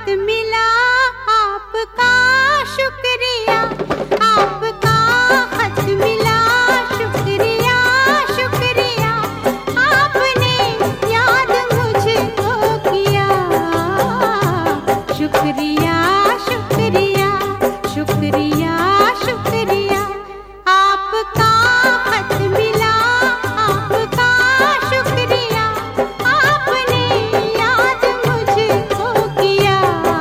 खत मिला आपका शुक्रिया, आपका खत मिला शुक्रिया शुक्रिया, आपने याद मुझको किया। शुक्रिया शुक्रिया शुक्रिया शुक्रिया, आपका खत मिला आपका शुक्रिया, आपने याद मुझको किया।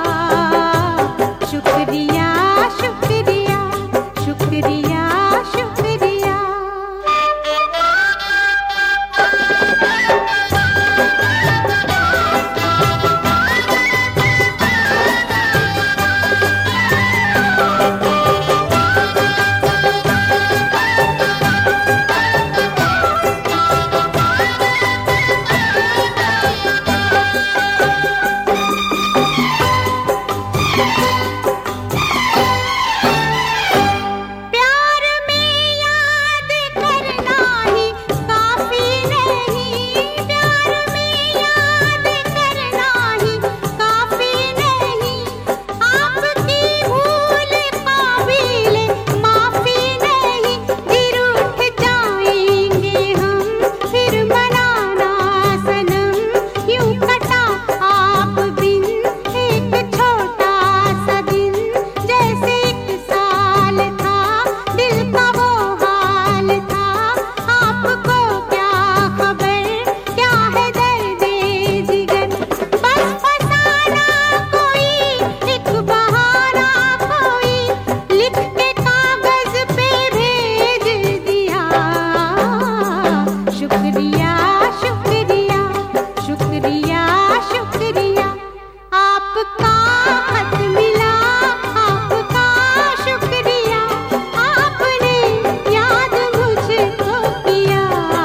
शुक्रिया शुक्रिया शुक्रिया शुक्रिया। प्यार में याद करना ही काफी नहीं, प्यार में याद करना ही काफी नहीं, आपकी भूल काबिल माफी नहीं। गिर उठ जाएंगे हम फिर मनाना सनम, यूं कटा आप बिन एक छोटा सा दिन, जैसे एक साल था दिल का वो हाल था। आपको क्या खबर क्या है दर्द जिगर, बस फसाना कोई एक बहाना कोई, लिख के कागज पे भेज दिया। शुक्रिया शुक्रिया शुक्रिया शुक्रिया, आपका खत मिला आपका शुक्रिया, आपने याद मुझको किया।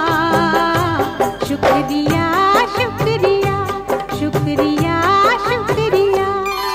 शुक्रिया शुक्रिया शुक्रिया शुक्रिया।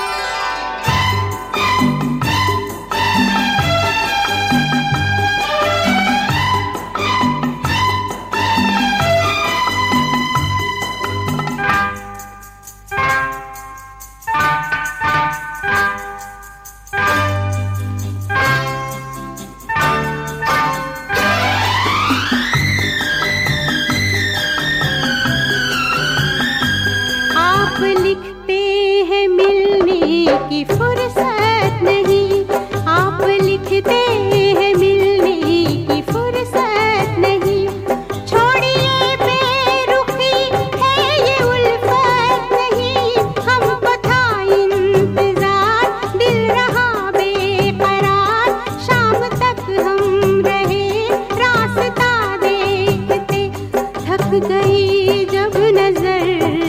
आप लिखते हैं मिलने की फुर्सत नहीं, आप लिखते हैं मिलने की फुर्सत नहीं। छोड़िए बेरुखी है ये उल्फत नहीं, हमको था इंतजार दिल रहा बेकरार, शाम तक हम रहे रास्ता देखते, थक गई जब नजर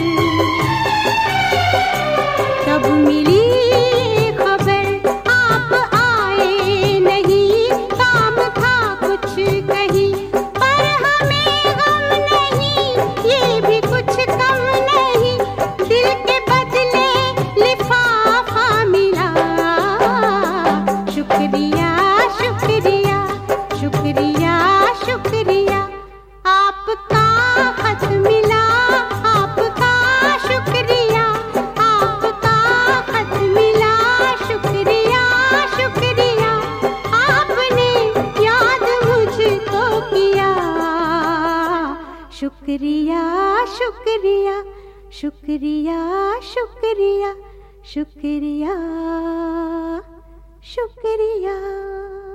तब मिली खबर, आप आए नहीं काम था कुछ कहीं, पर हमें गम नहीं ये भी कुछ कम नहीं, दिल के बदले लिफाफा मिला। शुक्रिया शुक्रिया शुक्रिया शुक्रिया, आपका खत मिला आपका शुक्रिया, आपका खत मिला शुक्रिया शुक्रिया, आपने याद मुझको किया। शुक्रिया शुक्रिया शुक्रिया शुक्रिया शुक्रिया शुक्रिया।